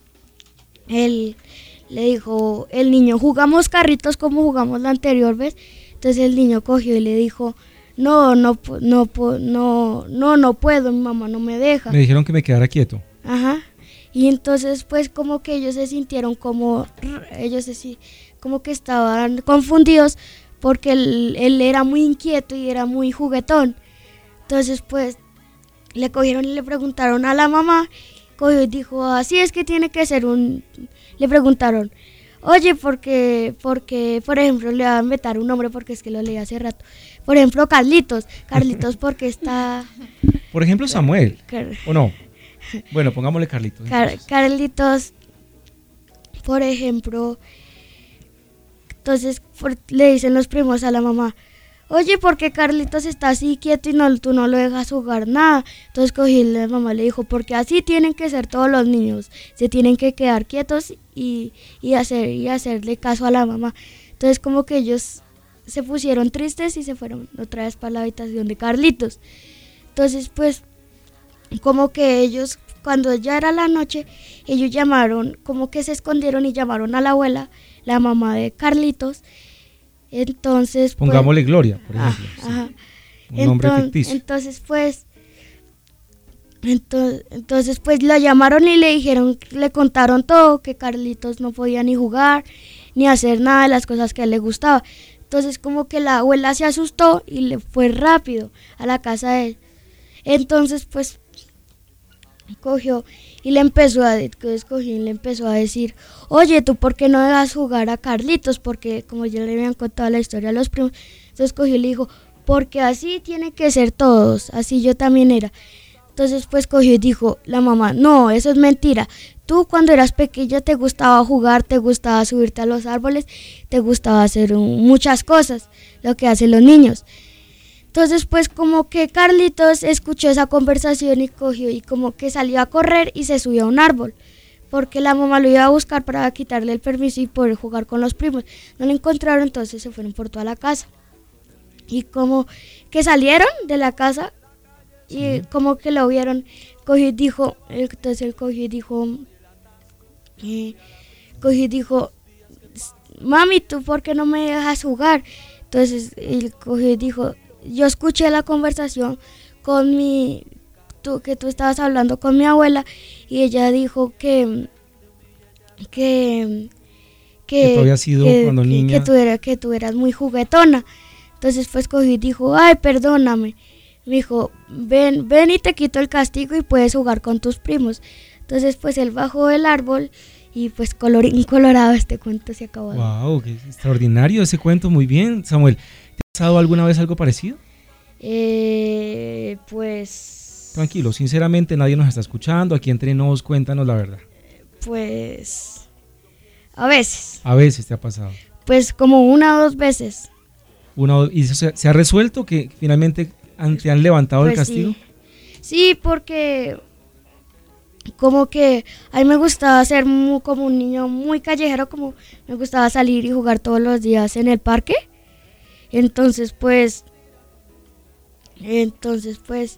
el, le dijo el niño, jugamos carritos como jugamos la anterior vez, entonces el niño cogió y le dijo, no, no, no, no, no, no puedo, mi mamá no me deja. Me dijeron que me quedara quieto. Ajá, y entonces pues como que ellos se sintieron como, ellos se, como que estaban confundidos porque él, él era muy inquieto y era muy juguetón. Entonces pues le cogieron y le preguntaron a la mamá, cogió y dijo, así es que tiene que ser un, le preguntaron, oye, porque, porque, por ejemplo, le van a inventar un nombre porque es que lo leí hace rato. Por ejemplo, Carlitos, Carlitos porque está... Por ejemplo, Samuel, Car ¿o no? Bueno, pongámosle Carlitos. Car Carlitos, por ejemplo, entonces por, le dicen los primos a la mamá, oye, ¿por qué Carlitos está así quieto y no, tú no lo dejas jugar nada? Entonces cogí la mamá le dijo, porque así tienen que ser todos los niños, se tienen que quedar quietos y, y, hacer, y hacerle caso a la mamá. Entonces como que ellos se pusieron tristes y se fueron otra vez para la habitación de Carlitos. Entonces pues como que ellos, cuando ya era la noche, ellos llamaron, como que se escondieron y llamaron a la abuela, la mamá de Carlitos. Entonces pues, pongámosle Gloria, por ejemplo. Ajá, ajá. Un nombre entonces, ficticio. Entonces pues entonces, entonces pues la llamaron y le dijeron, le contaron todo, que Carlitos no podía ni jugar, ni hacer nada de las cosas que a él le gustaba. Entonces como que la abuela se asustó y le fue rápido a la casa de él. Entonces pues cogió y le empezó a escogió y le empezó a decir, oye, ¿tú por qué no dejas jugar a Carlitos? Porque como ya le habían contado la historia a los primos, entonces cogió y le dijo, porque así tienen que ser todos, así yo también era. Entonces pues cogió y dijo la mamá, no, eso es mentira, tú cuando eras pequeña te gustaba jugar, te gustaba subirte a los árboles, te gustaba hacer un, muchas cosas, lo que hacen los niños. Entonces pues como que Carlitos escuchó esa conversación y cogió y como que salió a correr y se subió a un árbol, porque la mamá lo iba a buscar para quitarle el permiso y poder jugar con los primos. No lo encontraron, entonces se fueron por toda la casa. Y como que salieron de la casa y sí, como que lo vieron, cogió y dijo, entonces él cogió y dijo, eh, cogió y dijo, mami, ¿tú por qué no me dejas jugar? Entonces él cogió y dijo, yo escuché la conversación con mi, tú, que tú estabas hablando con mi abuela y ella dijo que, que, que, que tú habías sido que, cuando que, niña. Que tú, era, que tú eras muy juguetona. Entonces pues cogió y dijo, ay, perdóname. Me dijo, ven, ven y te quito el castigo y puedes jugar con tus primos. Entonces pues él bajó del árbol y pues colorín colorado este cuento se acabó. Wow, qué extraordinario ese cuento, muy bien, Samuel. ¿Te ha pasado alguna vez algo parecido? Eh, pues... Tranquilo, sinceramente nadie nos está escuchando, aquí entre nos, cuéntanos la verdad. Pues... A veces. A veces te ha pasado. Pues como una o dos veces. Una, ¿Y se, se ha resuelto que finalmente han, te han levantado pues el castigo? Sí. sí, porque como que a mí me gustaba ser muy, como un niño muy callejero, como me gustaba salir y jugar todos los días en el parque. Entonces pues, entonces pues...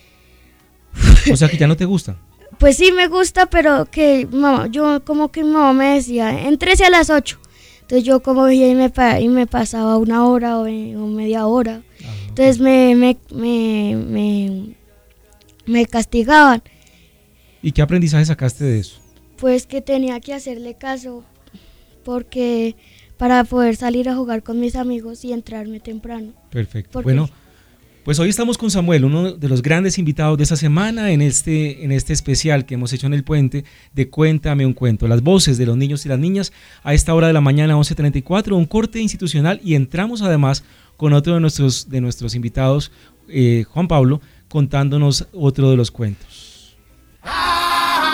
O sea que ya no te gusta. Pues sí me gusta, pero que mamá, yo como que mi mamá me decía, entrese a las ocho. Entonces yo como veía y me, y me pasaba una hora o, o media hora. Ah, entonces okay. me, me, me, me, me castigaban. ¿Y qué aprendizaje sacaste de eso? Pues que tenía que hacerle caso, porque para poder salir a jugar con mis amigos y entrarme temprano. Perfecto. Porque bueno, pues hoy estamos con Samuel, uno de los grandes invitados de esta semana en este, en este especial que hemos hecho en El Puente de Cuéntame un Cuento. Las voces de los niños y las niñas a esta hora de la mañana, once treinta y cuatro, un corte institucional y entramos además con otro de nuestros, de nuestros invitados, eh, Juan Pablo, contándonos otro de los cuentos.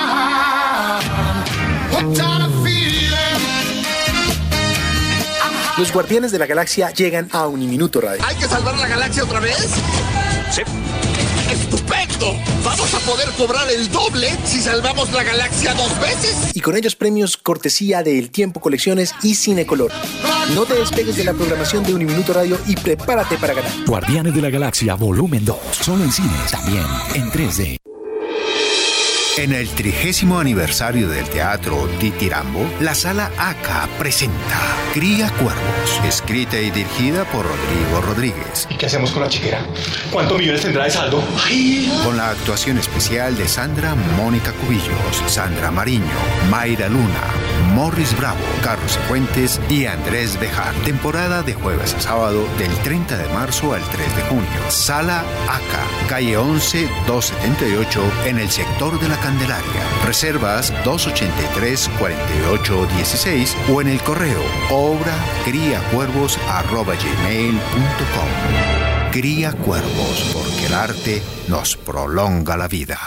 I'm Los Guardianes de la Galaxia llegan a Uniminuto Radio. ¿Hay que salvar la galaxia otra vez? Sí. ¡Estupendo! ¡Vamos a poder cobrar el doble si salvamos la galaxia dos veces! Y con ellos premios cortesía de El Tiempo Colecciones y Cinecolor. No te despegues de la programación de Uniminuto Radio y prepárate para ganar. Guardianes de la Galaxia Volumen dos. Solo en cines, también en tres D. En el trigésimo aniversario del Teatro Titirambo, la Sala A C A presenta Cría Cuervos, escrita y dirigida por Rodrigo Rodríguez. ¿Y qué hacemos con la chiquera? ¿Cuántos millones tendrá de saldo? ¡Ay! Con la actuación especial de Sandra Mónica Cubillos, Sandra Mariño, Mayra Luna, Morris Bravo, Carlos Fuentes y Andrés Bejar. Temporada de jueves a sábado del treinta de marzo al tres de junio. Sala A C A, calle once, doscientos setenta y ocho, en el sector de la Candelaria. Reservas dos ochenta y tres, cuarenta y ocho dieciséis o en el correo obra cría cuervos arroba gmail punto com. Cría Cuervos, porque el arte nos prolonga la vida.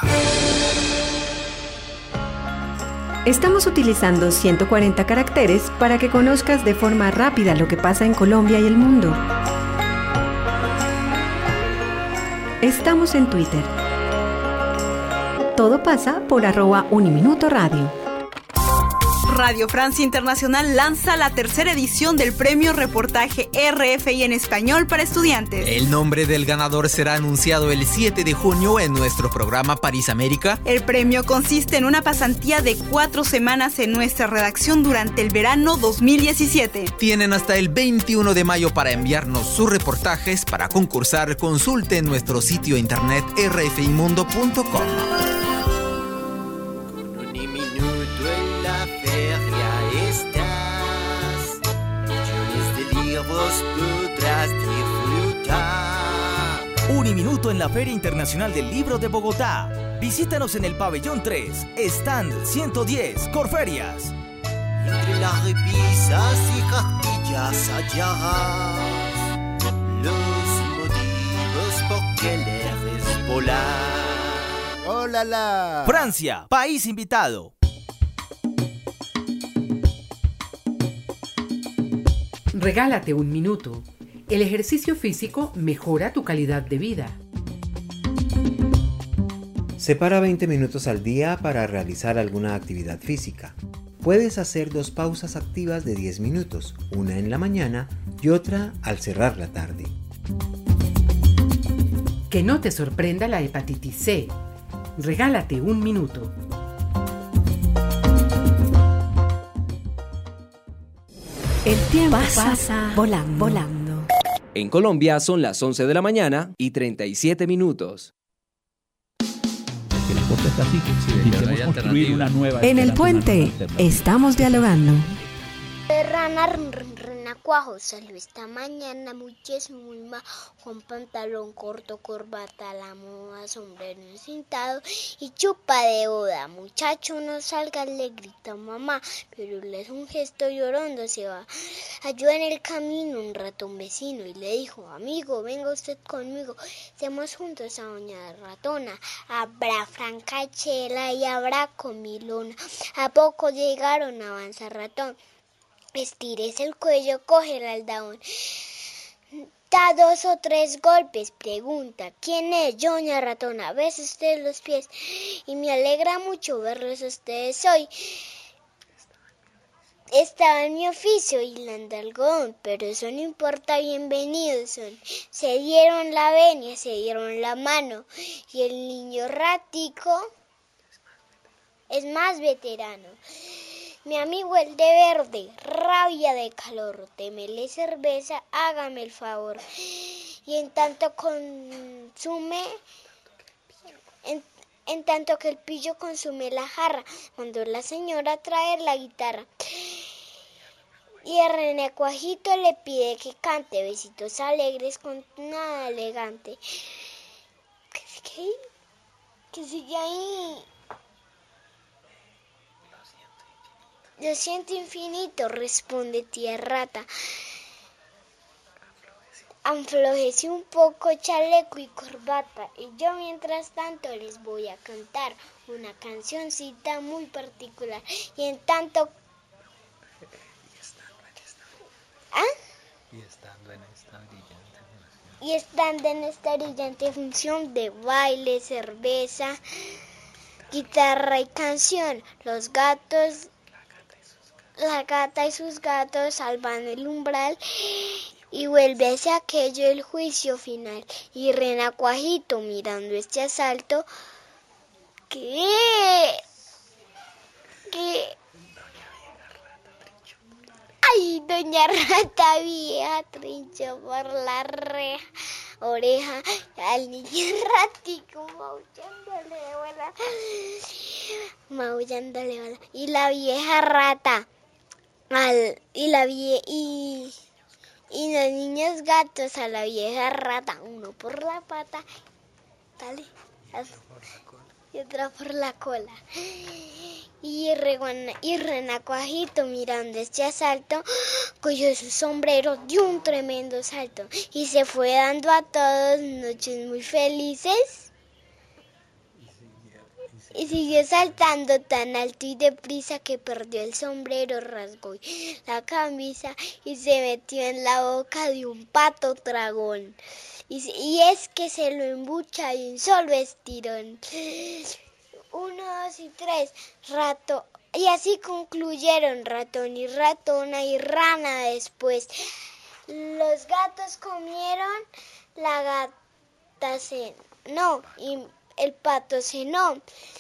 Estamos utilizando ciento cuarenta caracteres para que conozcas de forma rápida lo que pasa en Colombia y el mundo. Estamos en Twitter. Todo pasa por arroba Uniminuto Radio. Radio Francia Internacional lanza la tercera edición del premio Reportaje R F I en español para estudiantes. El nombre del ganador será anunciado el siete de junio en nuestro programa París América. El premio consiste en una pasantía de cuatro semanas en nuestra redacción durante el verano dos mil diecisiete. Tienen hasta el veintiuno de mayo para enviarnos sus reportajes. Para concursar, consulte nuestro sitio internet r f i mundo punto com. Uniminuto en la Feria Internacional del Libro de Bogotá. Visítanos en el Pabellón tres, Stand ciento diez, Corferias. Entre las repisas y cartillas hallarás los motivos por querer volar. ¡Hola la! Francia, país invitado. Regálate un minuto. El ejercicio físico mejora tu calidad de vida. Separa veinte minutos al día para realizar alguna actividad física. Puedes hacer dos pausas activas de diez minutos, una en la mañana y otra al cerrar la tarde. Que no te sorprenda la hepatitis C. Regálate un minuto. El tiempo pasa, pasa volando, volando. En Colombia son las once de la mañana y treinta y siete minutos. El deporte está así, que intentemos construir una nueva. En el puente estamos dialogando. Rana, rana, cuajo, salió esta mañana muy cheso, muy mal, con pantalón corto, corbata a la moda, sombrero encintado y chupa de boda. Muchacho, no salgas, le grita mamá, pero le es un gesto llorando, se va. Halló en el camino un ratón vecino y le dijo, amigo, venga usted conmigo, estemos juntos a doña ratona. Habrá francachela y habrá comilona. A poco llegaron, avanza ratón. Estires el cuello, coge el aldabón. Da dos o tres golpes, pregunta, ¿quién es? Doña ratona, besa usted los pies y me alegra mucho verlos a ustedes hoy. Estaba en mi oficio hilando algodón, pero eso no importa, bienvenidos son. Se dieron la venia, se dieron la mano y el niño ratico es más veterano. Mi amigo el de verde, rabia de calor, démele cerveza, hágame el favor. Y en tanto consume, en, en tanto que el pillo consume la jarra, mandó la señora a traer la guitarra. Y a René Cuajito le pide que cante besitos alegres con nada elegante. ¿Qué? ¿Qué sigue ahí? Lo siento infinito, responde tía rata. Aflojece un poco chaleco y corbata y yo mientras tanto les voy a cantar una cancioncita muy particular. Y en tanto... ¿Ah? Y estando en esta brillante función. Y estando en esta brillante función de baile, cerveza, guitarra y canción, los gatos, la gata y sus gatos salvan el umbral y vuelve hacia aquello el juicio final. Y Renacuajito mirando este asalto, que, que, ay, doña Rata Vieja trinchó por la reja, oreja al niño ratico maullándole bola, maullándole bola, y la vieja rata, al, y la vie, y, y los niños gatos a la vieja rata, uno por la pata, dale, y otra por la cola. Y, Reguana, y Renacuajito mirando este asalto, cogió su sombrero, dio un tremendo salto y se fue dando a todos noches muy felices. Y siguió saltando tan alto y deprisa que perdió el sombrero, rasgó la camisa y se metió en la boca de un pato dragón. Y, y es que se lo embucha de un solo estirón. Uno, dos y tres, rato. Y así concluyeron ratón y ratona y rana después. Los gatos comieron, la gata cenó y el pato cenó.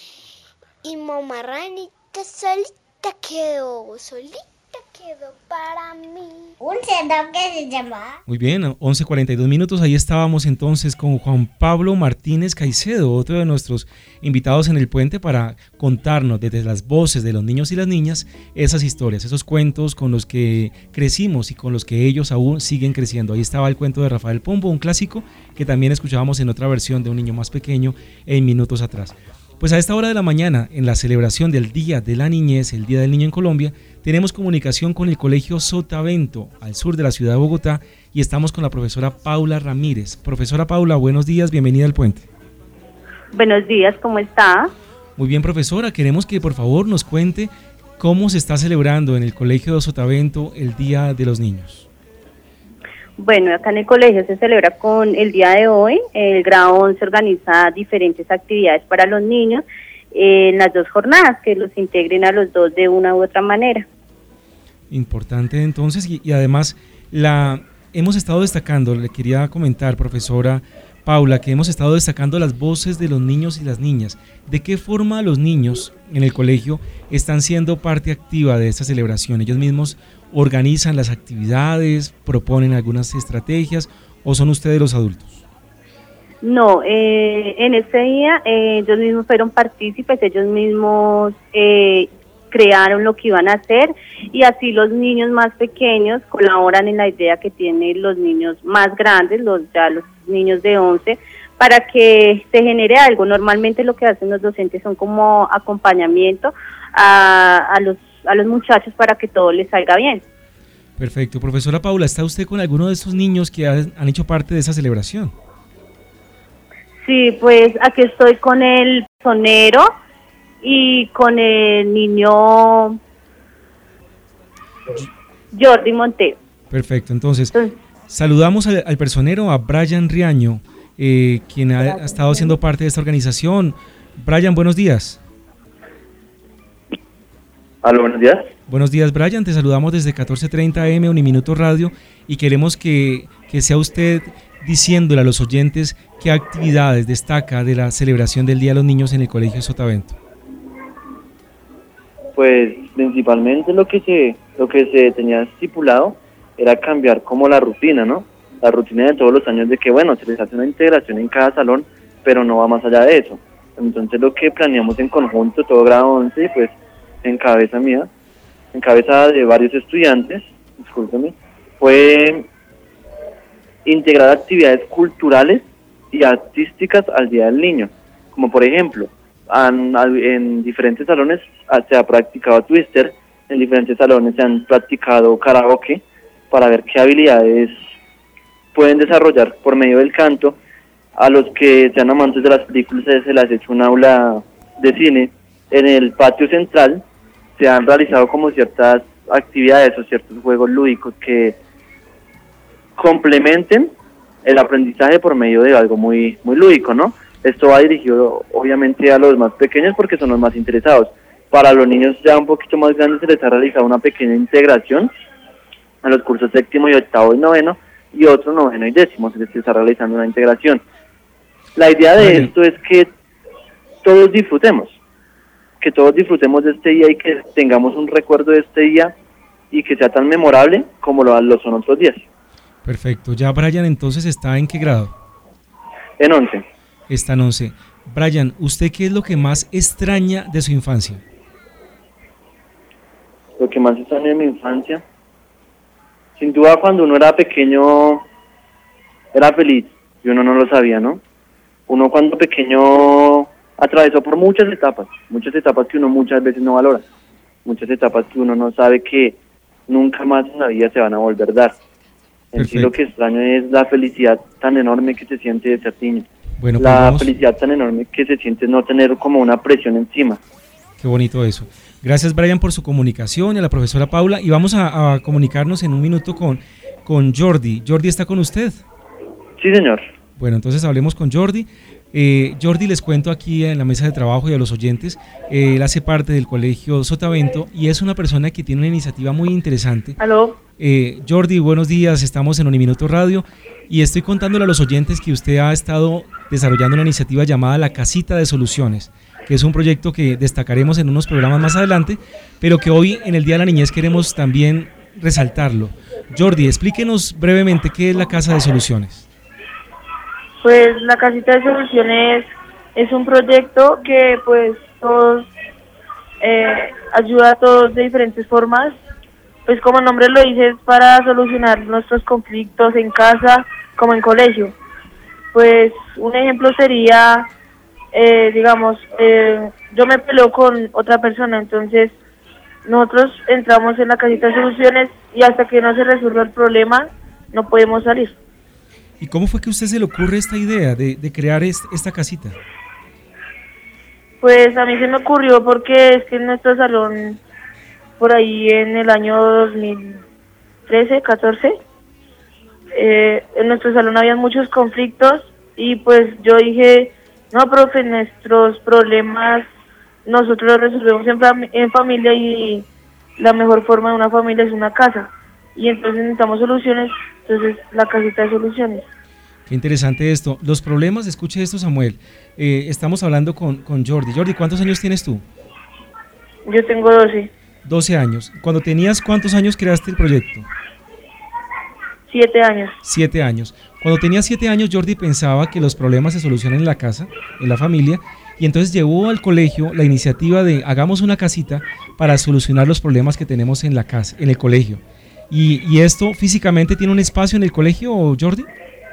Y mamá ranita solita quedó, solita quedó para mí. Un cerdo que se llama. Muy bien, once cuarenta y dos minutos, ahí estábamos entonces con Juan Pablo Martínez Caicedo, otro de nuestros invitados en el puente para contarnos desde las voces de los niños y las niñas esas historias, esos cuentos con los que crecimos y con los que ellos aún siguen creciendo. Ahí estaba el cuento de Rafael Pombo, un clásico que también escuchábamos en otra versión de un niño más pequeño en minutos atrás. Pues a esta hora de la mañana, en la celebración del Día de la Niñez, el Día del Niño en Colombia, tenemos comunicación con el Colegio Sotavento, al sur de la ciudad de Bogotá, y estamos con la profesora Paula Ramírez. Profesora Paula, buenos días, bienvenida al puente. Buenos días, ¿cómo está? Muy bien, profesora, queremos que por favor nos cuente cómo se está celebrando en el Colegio de Sotavento el Día de los Niños. Bueno, acá en el colegio se celebra con el día de hoy. El grado once organiza diferentes actividades para los niños en las dos jornadas, que los integren a los dos de una u otra manera. Importante entonces, y, y además la hemos estado destacando, le quería comentar, profesora Paula, que hemos estado destacando las voces de los niños y las niñas. ¿De qué forma los niños en el colegio están siendo parte activa de esta celebración? ¿Ellos mismos organizan las actividades, proponen algunas estrategias o son ustedes los adultos? No, eh, en este día eh, ellos mismos fueron partícipes, ellos mismos eh, crearon lo que iban a hacer y así los niños más pequeños colaboran en la idea que tienen los niños más grandes, los ya los niños de once, para que se genere algo. Normalmente lo que hacen los docentes son como acompañamiento a, a los a los muchachos para que todo les salga bien. Perfecto. Profesora Paula, ¿está usted con alguno de esos niños que han, han hecho parte de esa celebración? Sí, pues aquí estoy con el sonero y con el niño Jordi Montero. Perfecto, entonces, entonces saludamos al, al personero, a Brian Riaño, eh, quien ha, ha estado haciendo parte de esta organización. Brian, buenos días. Aló, buenos días. Buenos días, Brian, te saludamos desde catorce treinta A M Uniminuto Radio y queremos que, que sea usted diciéndole a los oyentes qué actividades destaca de la celebración del Día de los Niños en el Colegio Sotavento. Pues principalmente lo que se lo que se tenía estipulado era cambiar como la rutina, ¿no? La rutina de todos los años de que, bueno, se les hace una integración en cada salón, pero no va más allá de eso. Entonces lo que planeamos en conjunto, todo grado once, pues en cabeza mía, en cabeza de varios estudiantes, discúlpeme, fue integrar actividades culturales y artísticas al Día del Niño, como por ejemplo, en, en diferentes salones se ha practicado twister, en diferentes salones se han practicado karaoke, para ver qué habilidades pueden desarrollar por medio del canto. A los que sean amantes de las películas se les ha hecho un aula de cine. En el patio central se han realizado como ciertas actividades o ciertos juegos lúdicos que complementen el aprendizaje por medio de algo muy, muy lúdico, ¿no? Esto va dirigido obviamente a los más pequeños porque son los más interesados. Para los niños ya un poquito más grandes se les ha realizado una pequeña integración a los cursos séptimo y octavo y noveno, y otro noveno y décimo se les está realizando una integración. La idea de Vale. esto es que todos disfrutemos, que todos disfrutemos de este día y que tengamos un recuerdo de este día y que sea tan memorable como lo, lo son otros días. Perfecto. Ya Brian entonces está en qué grado? En once. Está en once. Brian, ¿usted qué es lo que más extraña de su infancia? Lo que más extraño de mi infancia, sin duda cuando uno era pequeño era feliz y uno no lo sabía, ¿no? Uno cuando pequeño atravesó por muchas etapas, muchas etapas que uno muchas veces no valora, muchas etapas que uno no sabe que nunca más en la vida se van a volver a dar. En sí lo que extraño es la felicidad tan enorme que se siente de ser niño. Bueno, pues la vamos- felicidad tan enorme que se siente no tener como una presión encima. Qué bonito eso. Gracias, Brian, por su comunicación y a la profesora Paula. Y vamos a, a comunicarnos en un minuto con, con Jordi. ¿Jordi está con usted? Sí, señor. Bueno, entonces hablemos con Jordi. Eh, Jordi, les cuento aquí en la mesa de trabajo y a los oyentes, eh, él hace parte del colegio Sotavento y es una persona que tiene una iniciativa muy interesante. ¿Aló? Eh, Jordi, buenos días, estamos en Uniminuto Radio y estoy contándole a los oyentes que usted ha estado desarrollando una iniciativa llamada La Casita de Soluciones, que es un proyecto que destacaremos en unos programas más adelante, pero que hoy en el Día de la Niñez queremos también resaltarlo. Jordi, explíquenos brevemente qué es la Casa de Soluciones. Pues la Casita de Soluciones es un proyecto que pues todos eh, ayuda a todos de diferentes formas. Pues como el nombre lo dice, es para solucionar nuestros conflictos en casa como en colegio. Pues un ejemplo sería, eh, digamos, eh, yo me peleo con otra persona, entonces nosotros entramos en la Casita de Soluciones y hasta que no se resuelva el problema no podemos salir. ¿Y cómo fue que a usted se le ocurre esta idea de, de crear est- esta casita? Pues a mí se me ocurrió porque es que en nuestro salón, por ahí en el año dos mil trece, catorce, eh, en nuestro salón había muchos conflictos y pues yo dije, no, profe, nuestros problemas nosotros los resolvemos en, fam- en familia y la mejor forma de una familia es una casa. Y entonces necesitamos soluciones, entonces la Casita de Soluciones. Qué interesante esto. Los problemas, escuche esto, Samuel. Eh, estamos hablando con, con Jordi. Jordi, ¿cuántos años tienes tú? Yo tengo doce, doce años. Cuando tenías, ¿cuántos años creaste el proyecto? siete años. siete años. Cuando tenía siete años, Jordi pensaba que los problemas se solucionan en la casa, en la familia, y entonces llevó al colegio la iniciativa de hagamos una casita para solucionar los problemas que tenemos en la casa, en el colegio. ¿Y, y esto físicamente tiene un espacio en el colegio, Jordi?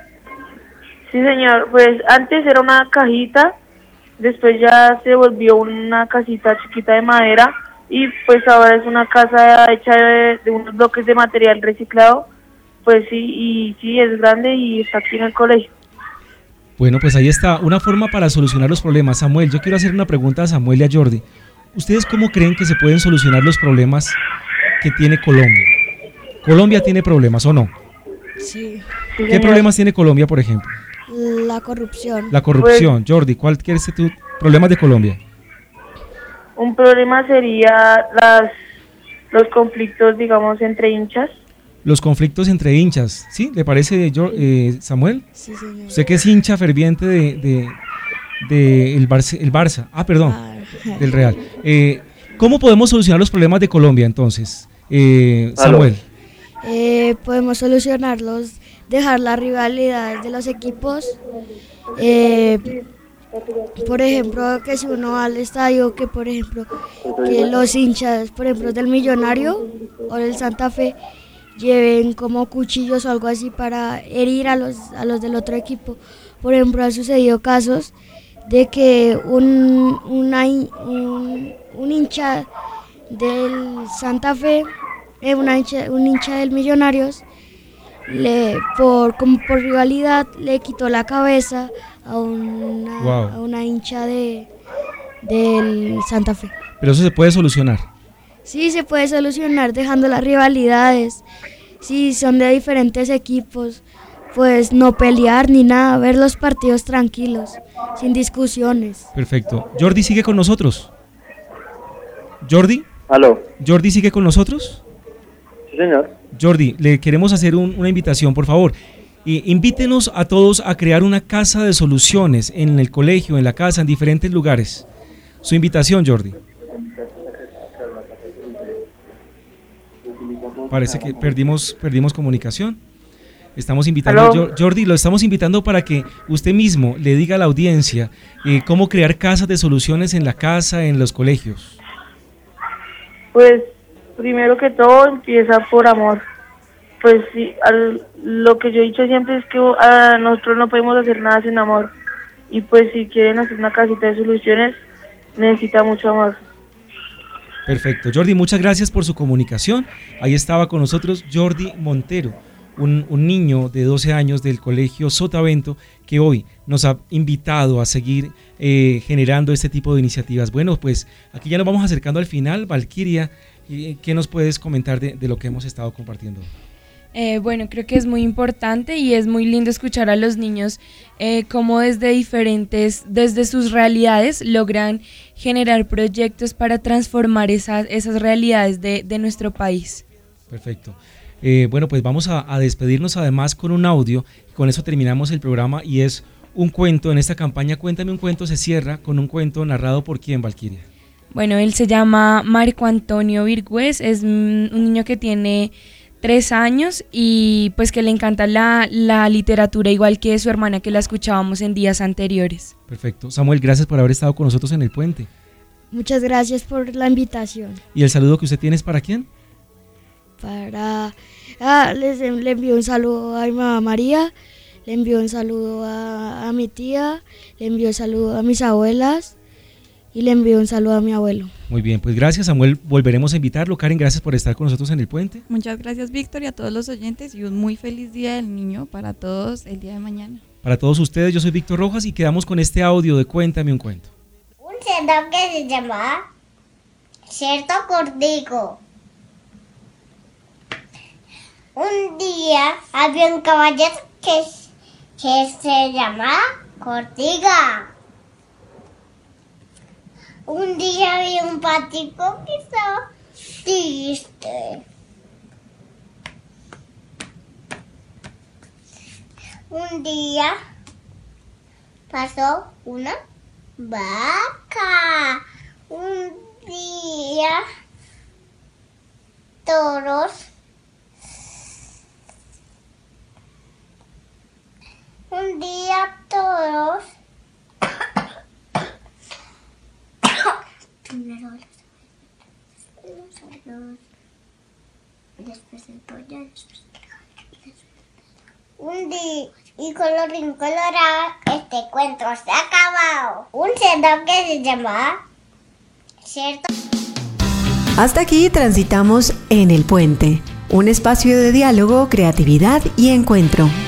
Sí, señor. Pues antes era una cajita, después ya se volvió una casita chiquita de madera y pues ahora es una casa hecha de, de unos bloques de material reciclado. Pues sí, y sí, es grande y está aquí en el colegio. Bueno, pues ahí está, una forma para solucionar los problemas. Samuel, yo quiero hacer una pregunta a Samuel y a Jordi. ¿Ustedes cómo creen que se pueden solucionar los problemas que tiene Colombia? ¿Colombia tiene problemas o no? Sí. ¿Qué problemas tiene Colombia, por ejemplo? La corrupción. La corrupción. Jordi, ¿cuál quieres ser tú? Problemas de Colombia. Un problema sería las los conflictos, digamos, entre hinchas. Los conflictos entre hinchas, ¿sí? ¿Le parece, Jor- eh, Samuel? Sí, señor. Usted que es hincha ferviente de, de, de el, Barce- el Barça, ah, perdón, del Real. Eh, ¿Cómo podemos solucionar los problemas de Colombia entonces, eh, Samuel? Eh, podemos solucionarlos, dejar las rivalidades de los equipos. Eh, por ejemplo, que si uno va al estadio, que por ejemplo, que los hinchas, por ejemplo, del Millonario o del Santa Fe, lleven como cuchillos o algo así para herir a los, a los del otro equipo. Por ejemplo, han sucedido casos de que un, una hin- un, un hincha del Santa Fe, eh, una hincha, un hincha del Millonarios, le, por, como por rivalidad le quitó la cabeza a una, Wow. a una hincha de, del Santa Fe. Pero eso se puede solucionar. Sí, se puede solucionar dejando las rivalidades, si son de diferentes equipos, pues no pelear ni nada, ver los partidos tranquilos, sin discusiones. Perfecto. Jordi sigue con nosotros. Jordi. ¿Aló? Jordi sigue con nosotros. Sí, señor. Jordi, le queremos hacer un, una invitación, por favor. Eh, invítenos a todos a crear una casa de soluciones en el colegio, en la casa, en diferentes lugares. Su invitación, Jordi. Parece que perdimos, perdimos comunicación. Estamos invitando a Jor- Jordi, lo estamos invitando para que usted mismo le diga a la audiencia eh, cómo crear casas de soluciones en la casa, en los colegios. Pues primero que todo empieza por amor. Pues sí, al, lo que yo he dicho siempre es que a nosotros no podemos hacer nada sin amor. Y pues si quieren hacer una casita de soluciones, necesita mucho amor. Perfecto. Jordi, muchas gracias por su comunicación. Ahí estaba con nosotros Jordi Montero, un, un niño de doce años del colegio Sotavento que hoy nos ha invitado a seguir eh, generando este tipo de iniciativas. Bueno, pues aquí ya nos vamos acercando al final. Valquiria, ¿qué nos puedes comentar de, de lo que hemos estado compartiendo? Eh, bueno, creo que es muy importante y es muy lindo escuchar a los niños eh, cómo desde diferentes, desde sus realidades logran generar proyectos para transformar esas, esas realidades de, de nuestro país. Perfecto. Eh, bueno, pues vamos a, a despedirnos además con un audio. Con eso terminamos el programa y es un cuento. En esta campaña Cuéntame un cuento se cierra con un cuento narrado por ¿quién, Valquiria? Bueno, él se llama Marco Antonio Virgües, es un niño que tiene tres años y pues que le encanta la, la literatura igual que su hermana que la escuchábamos en días anteriores. Perfecto. Samuel, gracias por haber estado con nosotros en el puente. Muchas gracias por la invitación. ¿Y el saludo que usted tiene es para quién? Para... Ah, les, le envío un saludo a mi mamá María, le envío un saludo a, a mi tía, le envío un saludo a mis abuelas y le envío un saludo a mi abuelo. Muy bien, pues gracias Samuel, volveremos a invitarlo. Karen, gracias por estar con nosotros en el puente. Muchas gracias Víctor y a todos los oyentes y un muy feliz Día del Niño para todos el día de mañana. Para todos ustedes, yo soy Víctor Rojas y quedamos con este audio de Cuéntame un cuento. Un cerdo que se llamaba Cerdo Cortico. Un día había un caballero que, que se llamaba Cortiga. Un día había un patico que estaba triste. Un día pasó una vaca. Un día toros. Un día todos. Primero los cerdos, después el pollo, después el un día y colorín colorado, este cuento se ha acabado. Un cerdo que se llamaba Cerdo. Hasta aquí transitamos en El Puente, un espacio de diálogo, creatividad y encuentro.